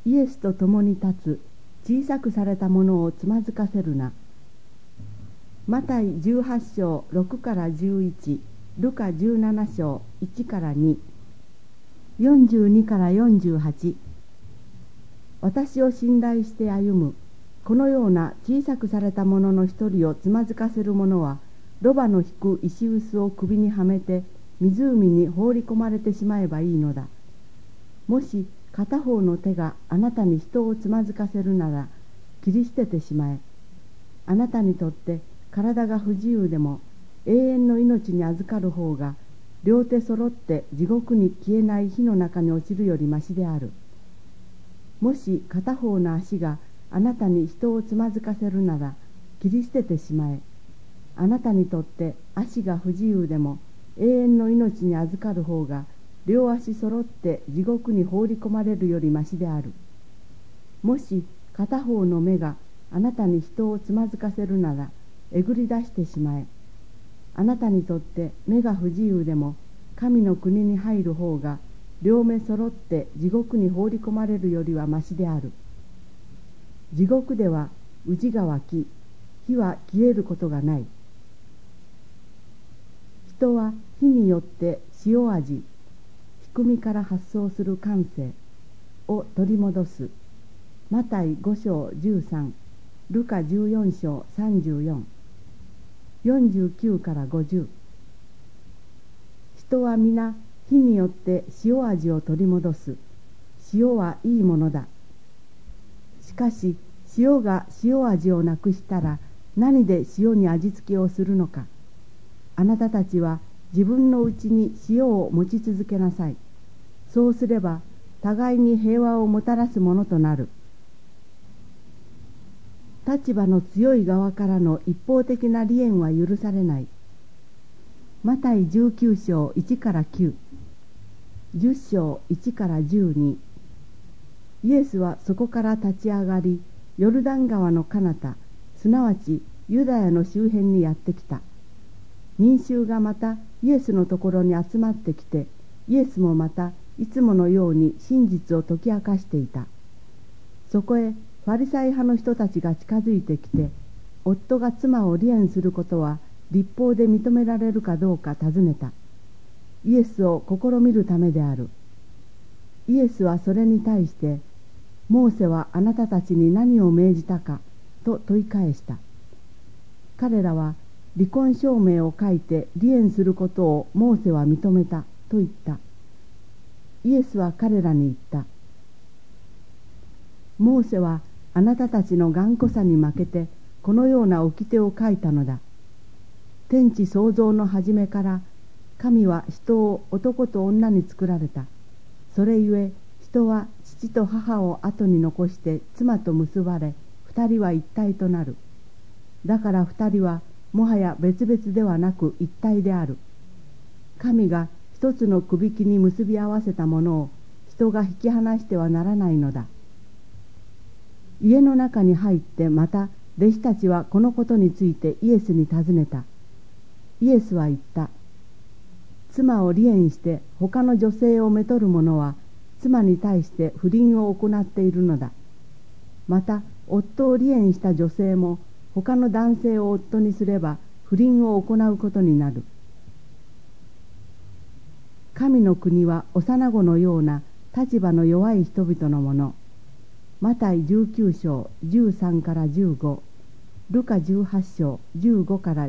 イエスと共に立つ小さくされたものをつまずかせるな。マタイ18章6から11、ルカ17章1から2、42から48。私を信頼して歩むこのような小さくされたものの一人をつまずかせる者は、ロバの引く石臼を首にはめて湖に放り込まれてしまえばいいのだ。もし片方の手があなたに人をつまずかせるなら、切り捨ててしまえ。あなたにとって体が不自由でも永遠の命に預かる方が、両手揃って地獄に消えない火の中に落ちるよりましである。もし片方の足があなたに人をつまずかせるなら、切り捨ててしまえ。あなたにとって足が不自由でも永遠の命に預かる方が、両足揃って地獄に放り込まれるよりましである。もし片方の目があなたに人をつまずかせるなら、えぐり出してしまえ。あなたにとって目が不自由でも神の国に入る方が、両目揃って地獄に放り込まれるよりはましである。地獄では宇治が湧き、火は消えることがない。人は火によって塩味、仕組みから発想する感性を取り戻す。マタイ5章13、ルカ14章34、49から50。人は皆火によって塩味を取り戻す。塩はいいものだ。しかし塩が塩味をなくしたら、何で塩に味付けをするのか。あなたたちは自分のうちに塩を持ち続けなさい。そうすれば互いに平和をもたらすものとなる。立場の強い側からの一方的な離縁は許されない。マタイ19章1から9、10章1から12。イエスはそこから立ち上がり、ヨルダン川の彼方、すなわちユダヤの周辺にやってきた。民衆がまたイエスのところに集まってきて、イエスもまたいつものように真実を解き明かしていた。そこへファリサイ派の人たちが近づいてきて、夫が妻を離縁することは律法で認められるかどうか尋ねた。イエスを試みるためである。イエスはそれに対して、モーセはあなたたちに何を命じたかと問い返した。彼らは離婚証明を書いて離縁することをモーセは認めたと言った。イエスは彼らに言った。モーセはあなたたちの頑固さに負けてこのような掟を書いたのだ。天地創造の初めから神は人を男と女に作られた。それゆえ人は父と母を後に残して妻と結ばれ、二人は一体となる。だから二人はもはや別々ではなく一体である。神が一つのくびきに結び合わせたものを人が引き離してはならないのだ。家の中に入ってまた弟子たちはこのことについてイエスに尋ねた。イエスは言った。妻を離縁して他の女性をめとる者は妻に対して不倫を行っているのだ。また夫を離縁した女性も他の男性を夫にすれば不倫を行うことになる。神の国は幼子のような立場の弱い人々のもの。マタイ19章13から15、ルカ18章15から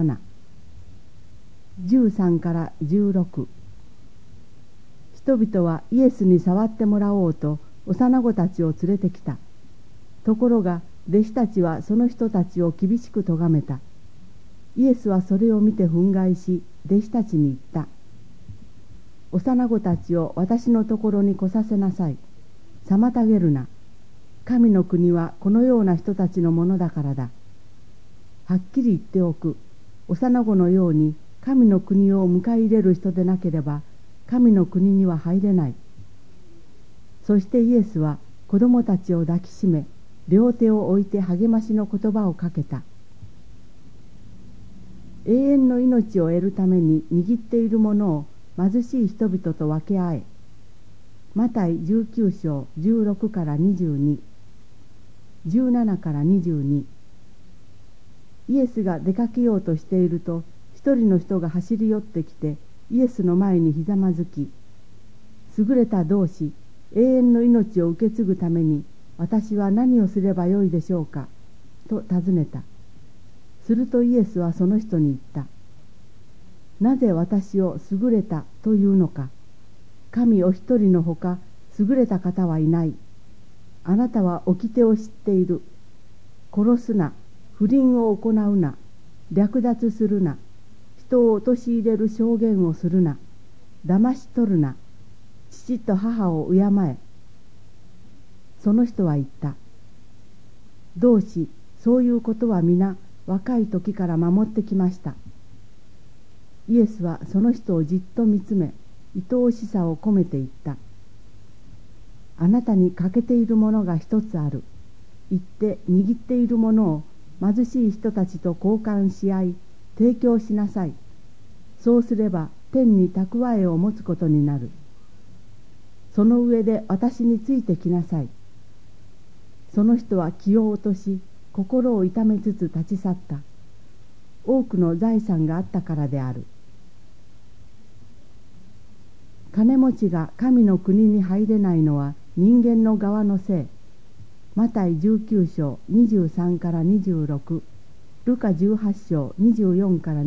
17、13から16。人々はイエスに触ってもらおうと幼子たちを連れてきた。ところが弟子たちはその人たちを厳しく咎めた。イエスはそれを見て憤慨し、弟子たちに言った。幼子たちを私のところに来させなさい。妨げるな。神の国はこのような人たちのものだからだ。はっきり言っておく。幼子のように神の国を迎え入れる人でなければ神の国には入れない。そしてイエスは子供たちを抱きしめ、両手を置いて励ましの言葉をかけた。永遠の命を得るために握っているものを貧しい人々と分け合え。 マタイ19章16から22、17から22。イエスが出かけようとしていると、一人の人が走り寄ってきて、イエスの前にひざまずき、優れた同志、永遠の命を受け継ぐために、私は何をすればよいでしょうか、と尋ねた。するとイエスはその人に言った。なぜ私を優れたというのか。神お一人のほか優れた方はいない。あなたは掟を知っている。殺すな、不倫を行うな、略奪するな、人を陥れる証言をするな、騙し取るな、父と母を敬え。その人は言った。同志、そういうことは皆若い時から守ってきました。イエスはその人をじっと見つめ、愛おしさを込めて言った。あなたに欠けているものが一つある。行って握っているものを貧しい人たちと交換し合い、提供しなさい。そうすれば天に蓄えを持つことになる。その上で私についてきなさい。その人は気を落とし、心を痛めつつ立ち去った。多くの財産があったからである。金持ちが神の国に入れないのは人間の側のせい。マタイ19章23から26、ルカ18章24から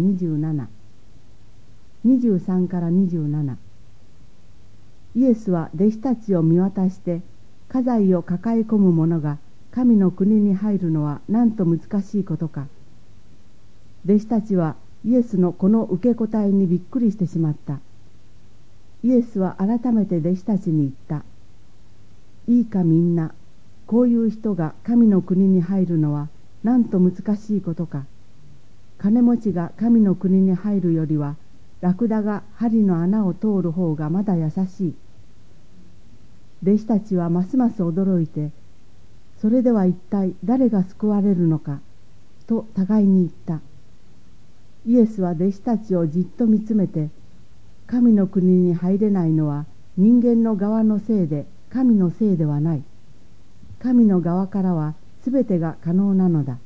27、23から27。イエスは弟子たちを見渡して、家財を抱え込む者が神の国に入るのはなんと難しいことか。弟子たちはイエスのこの受け答えにびっくりしてしまった。イエスは改めて弟子たちに言った。いいかみんな、こういう人が神の国に入るのはなんと難しいことか。金持ちが神の国に入るよりは、ラクダが針の穴を通る方がまだ優しい。弟子たちはますます驚いて、それでは一体誰が救われるのか、と互いに言った。イエスは弟子たちをじっと見つめて、神の国に入れないのは人間の側のせいで神のせいではない。神の側からはすべてが可能なのだ。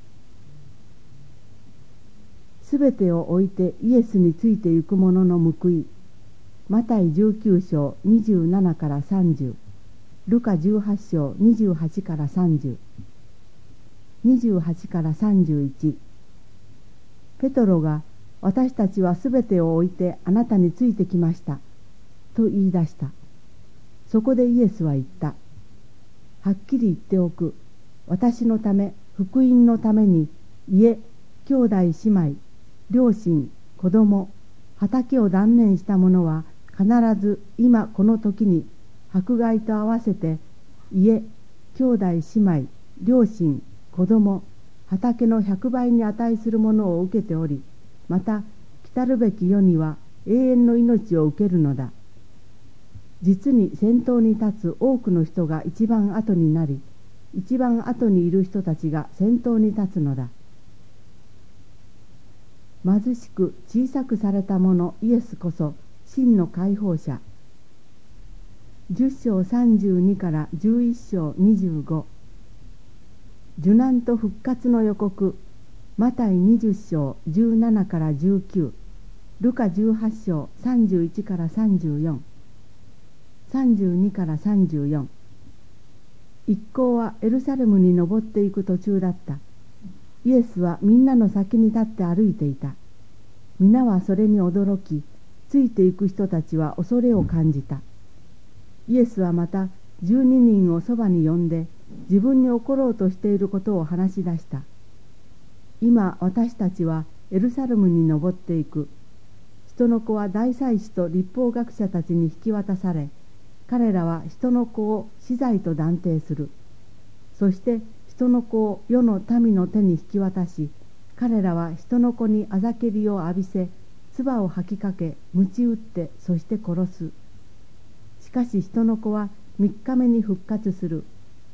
すべてを置いてイエスについて行く者の報い。マタイ19章27から30、ルカ18章28から30、28から31。ペトロが、私たちはすべてを置いてあなたについてきました、と言い出した。そこでイエスは言った。はっきり言っておく。私のため、福音のために、家、兄弟姉妹、両親、子供、畑を断念した者は、必ず今この時に迫害と合わせて、家、兄弟姉妹、両親、子供、畑の100倍に値するものを受けており、また来たるべき世には永遠の命を受けるのだ。実に先頭に立つ多くの人が一番後になり、一番後にいる人たちが先頭に立つのだ。貧しく小さくされた者イエスこそ真の解放者。10章32から11章25。受難と復活の予告。マタイ20章17から19、ルカ18章31から34、32から34。一行はエルサレムに登っていく途中だった。イエスはみんなの先に立って歩いていた。皆はそれに驚き、ついていく人たちは恐れを感じた。イエスはまた12人をそばに呼んで、自分に起ころうとしていることを話し出した。今私たちはエルサレムに登っていく。人の子は大祭司と律法学者たちに引き渡され、彼らは人の子を死罪と断定する。そして人の子を世の民の手に引き渡し、彼らは人の子にあざけりを浴びせ、唾を吐きかけ、鞭打って、そして殺す。しかし人の子は3日目に復活する。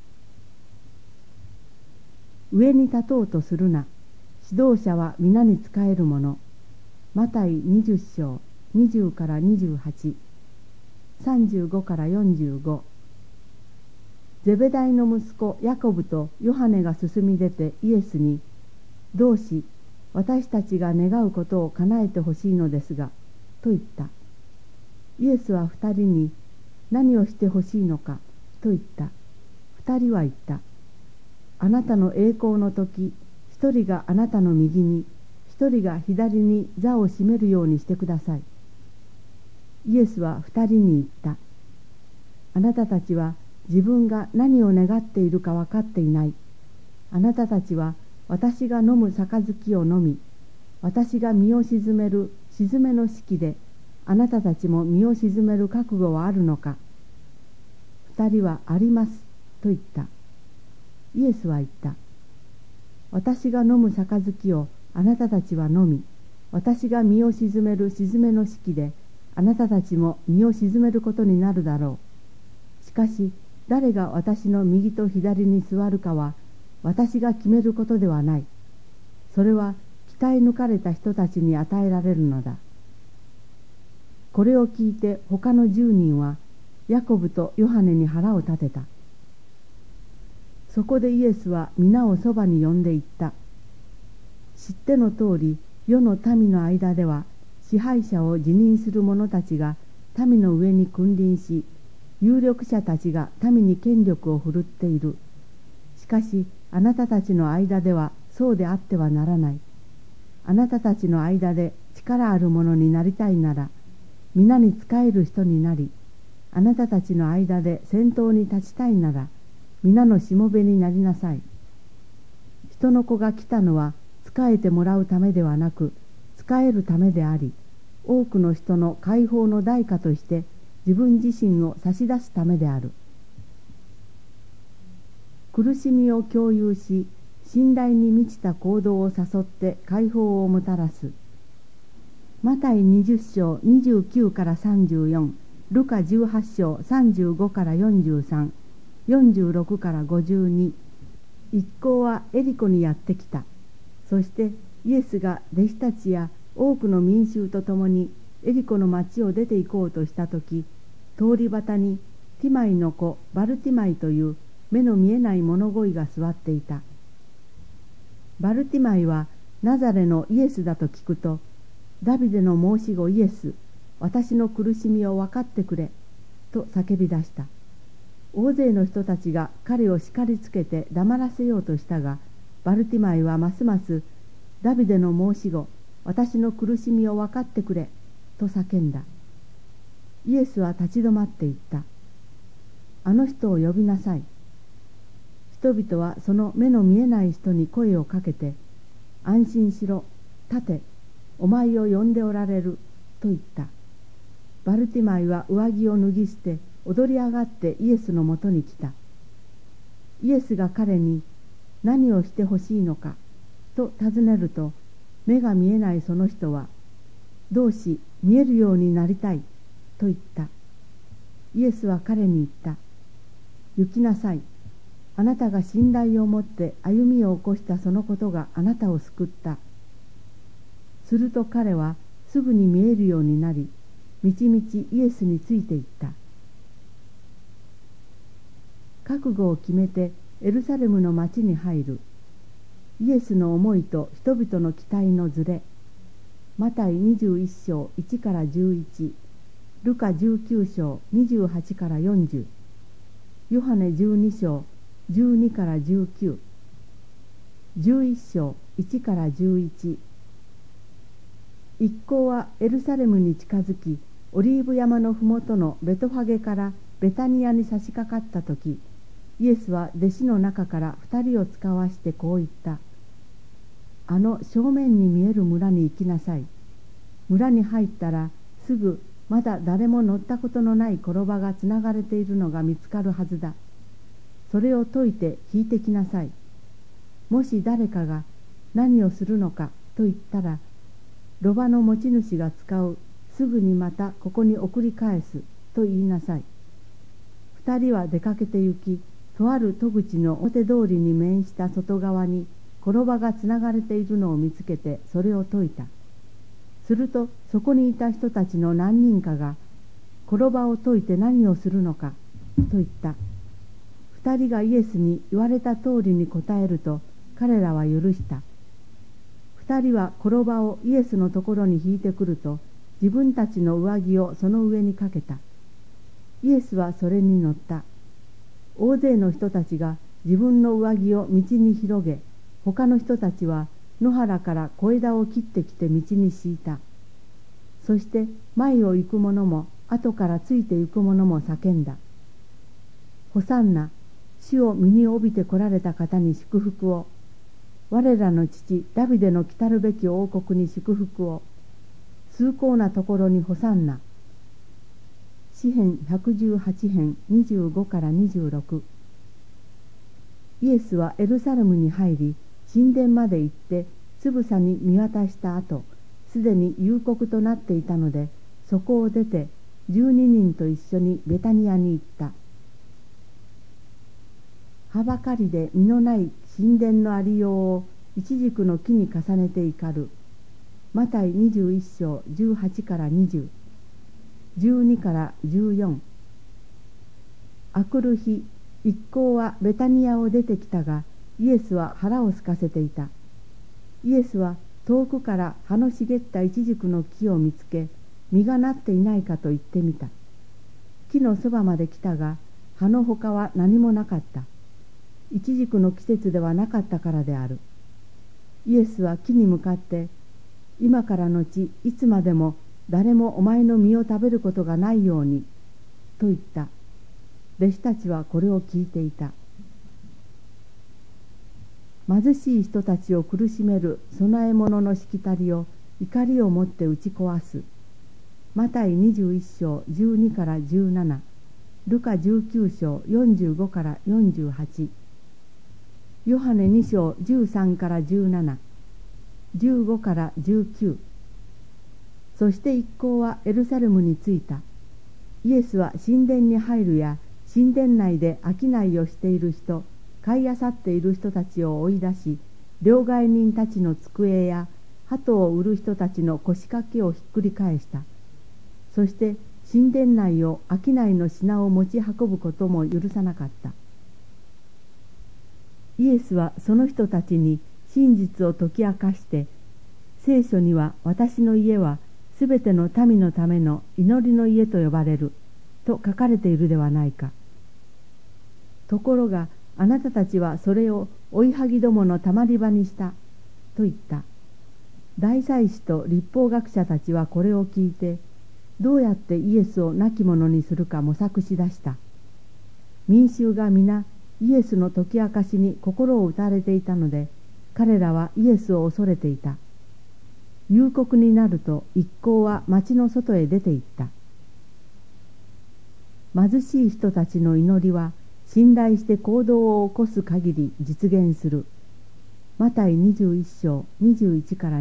上に立とうとするな。指導者は皆に仕えるもの。マタイ20章20から28、 35から45。ゼベダイの息子ヤコブとヨハネが進み出てイエスに、同志、私たちが願うことを叶えてほしいのですが、と言った。イエスは二人に、何をしてほしいのか、と言った。二人は言った。あなたの栄光の時、一人があなたの右に、一人が左に座を占めるようにしてください。イエスは二人に言った。あなたたちは自分が何を願っているか分かっていない。あなたたちは私が飲む杯を飲み、私が身を鎮める鎮めの式で、あなたたちも身を鎮める覚悟はあるのか。二人はありますと言った。イエスは言った。私が飲む杯をあなたたちは飲み、私が身を鎮める鎮めの式で、あなたたちも身を鎮めることになるだろう。しかし、誰が私の右と左に座るかは、私が決めることではない。それは鍛え抜かれた人たちに与えられるのだ。これを聞いて他の10人はヤコブとヨハネに腹を立てた。そこでイエスは皆をそばに呼んで言った。知っての通り、世の民の間では支配者を辞任する者たちが民の上に君臨し、有力者たちが民に権力を振るっている。しかしあなたたちの間ではそうであってはならない。あなたたちの間で力ある者になりたいなら、皆に仕える人になり、あなたたちの間で先頭に立ちたいなら、皆のしもべになりなさい。人の子が来たのは仕えてもらうためではなく、仕えるためであり、多くの人の解放の代価として自分自身を差し出すためである。苦しみを共有し、信頼に満ちた行動を誘って解放をもたらす。マタイ20章29から34、ルカ18章35から43、46から52。一行はエリコにやってきた。そしてイエスが弟子たちや多くの民衆と共にエリコの町を出て行こうとしたとき、通り端にティマイの子バルティマイという目の見えない物乞いが座っていた。バルティマイはナザレのイエスだと聞くと、ダビデの申し子イエス、私の苦しみを分かってくれ、と叫び出した。大勢の人たちが彼を叱りつけて黙らせようとしたが、バルティマイはますますダビデの申し子、私の苦しみを分かってくれ、と叫んだ。イエスは立ち止まって言った。あの人を呼びなさい。人々はその目の見えない人に声をかけて、安心しろ、立て、お前を呼んでおられる、と言った。バルティマイは上着を脱ぎ捨て、踊り上がってイエスのもとに来た。イエスが彼に、何をしてほしいのか、と尋ねると、目が見えないその人は、どうし、見えるようになりたい、と言った。イエスは彼に言った。行きなさい。あなたが信頼を持って歩みを起こしたそのことがあなたを救った。すると彼はすぐに見えるようになり、みちみちイエスについていった。覚悟を決めてエルサレムの町に入る。イエスの思いと人々の期待のずれ。マタイ21章1から11、ルカ19章28から40、ヨハネ12章12から19、11章1から11。一行はエルサレムに近づき、オリーブ山のふもとのベトファゲからベタニアに差し掛かったとき、イエスは弟子の中から2人を使わしてこう言った。あの正面に見える村に行きなさい。村に入ったらすぐまだ誰も乗ったことのない転ばがつながれているのが見つかるはずだ。それを解いて引いてきなさい。もし誰かが何をするのかと言ったら、ロバの持ち主が使う、すぐにまたここに送り返すと言いなさい。2人は出かけて行き、とある戸口の表通りに面した外側に転ばがつながれているのを見つけて、それを解いた。するとそこにいた人たちの何人かが、 転ばを解いて何をするのかと言った。二人がイエスに言われた通りに答えると、彼らは許した。二人は転ばをイエスのところに引いてくると、自分たちの上着をその上にかけた。イエスはそれに乗った。大勢の人たちが自分の上着を道に広げ、他の人たちは野原から小枝を切ってきて道に敷いた。そして前を行く者も後からついて行く者も叫んだ。ホサンナ、主を身に帯びて来られた方に祝福を。我らの父ダビデの来たるべき王国に祝福を。崇高なところにホサンナ。詩編118編25から26。イエスはエルサレムに入り、神殿まで行ってつぶさに見渡した後、すでに夕刻となっていたので、そこを出て12人と一緒にベタニアに行った。はばかりで実のない神殿のありようをイチジクの木に重ねていかる。マタイ21章18から20、12から14。あくる日、一行はベタニアを出てきたが、イエスは腹を空かせていた。イエスは遠くから葉の茂ったイチジクの木を見つけ、実がなっていないかと言ってみた。木のそばまで来たが、葉のほかは何もなかった。イチジクの季節ではなかったからである。イエスは木に向かって、今からのちいつまでも誰もお前の実を食べることがないように、と言った。弟子たちはこれを聞いていた。貧しい人たちを苦しめる供え物のしきたりを怒りをもって打ち壊す。マタイ21章12から17、ルカ19章45から48、ヨハネ2章13から17、15から19。そして一行はエルサレムに着いた。イエスは神殿に入るや神殿内で商いをしている人、買いあさっている人たちを追い出し、両替人たちの机や鳩を売る人たちの腰掛けをひっくり返した。そして神殿内を商いの品を持ち運ぶことも許さなかった。イエスはその人たちに真実を解き明かして、聖書には私の家はすべての民のための祈りの家と呼ばれると書かれているではないか。ところがあなたたちはそれを追いはぎどものたまり場にしたと言った。大祭司と律法学者たちはこれを聞いて、どうやってイエスを亡き者にするか模索しだした。民衆が皆イエスの解き明かしに心を打たれていたので、彼らはイエスを恐れていた。夕刻になると一行は町の外へ出て行った。貧しい人たちの祈りは信頼して行動を起こす限り実現する。マタイ21章21から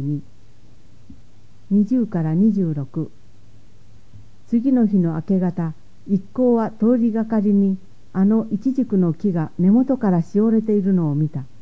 22、20から26。次の日の明け方、一行は通りがかりにあのイチジクの木が根元からしおれているのを見た。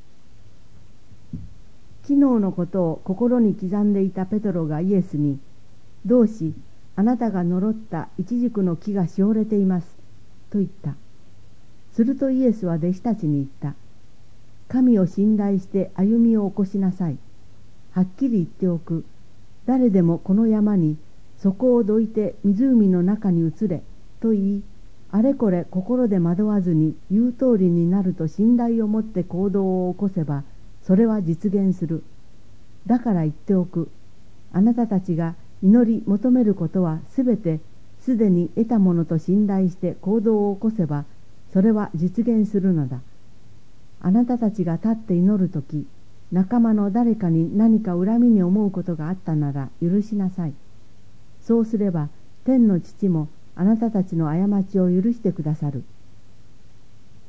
昨日のことを心に刻んでいたペトロがイエスに、同志、あなたが呪ったイチジクの木がしおれていますと言った。するとイエスは弟子たちに言った。神を信頼して歩みを起こしなさい。はっきり言っておく。誰でもこの山に、そこをどいて湖の中に移れと言い、あれこれ心で惑わずに言う通りになると信頼を持って行動を起こせば、それは実現する。だから言っておく。あなたたちが祈り求めることはすべてすでに得たものと信頼して行動を起こせば、それは実現するのだ。あなたたちが立って祈るとき、仲間の誰かに何か恨みに思うことがあったなら許しなさい。そうすれば天の父もあなたたちの過ちを許してくださる。